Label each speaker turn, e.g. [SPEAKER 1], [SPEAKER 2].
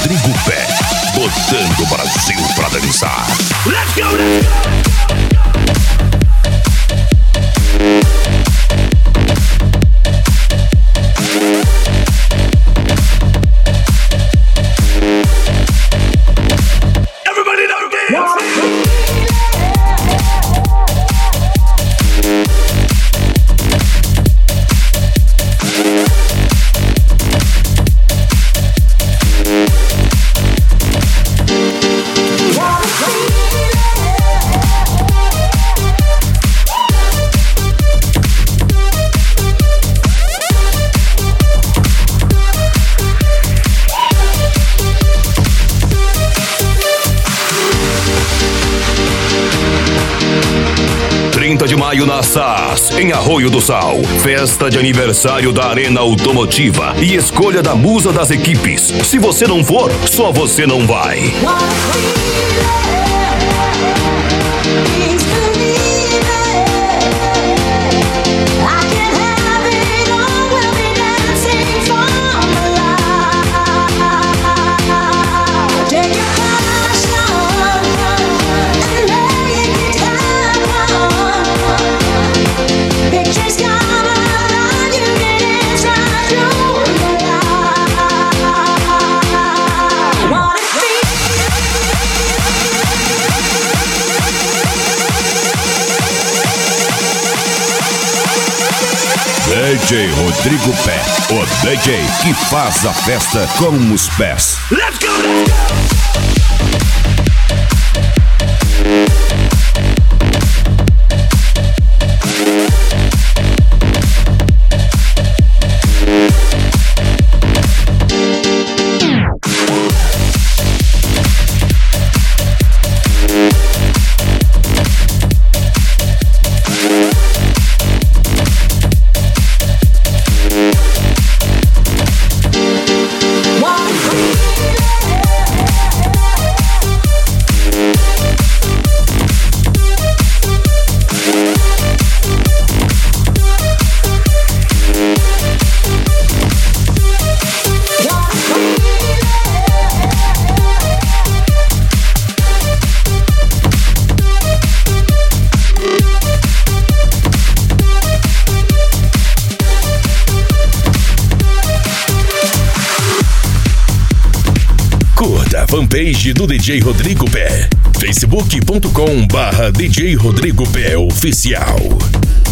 [SPEAKER 1] Rodrigo Pé, botando o Brasil pra dançar.
[SPEAKER 2] Let's go, let's go! Everybody now dance!
[SPEAKER 1] 30 de maio na SAS, em Arroio do Sal. Festa de aniversário da Arena Automotiva e escolha da musa das equipes. Se você não for, só você não vai. DJ Rodrigo Pé, o DJ que faz a festa com os pés.
[SPEAKER 2] Let's go, let's go!
[SPEAKER 1] Curta a fanpage do DJ Rodrigo Pé, facebook.com/DJ Rodrigo Pé Oficial.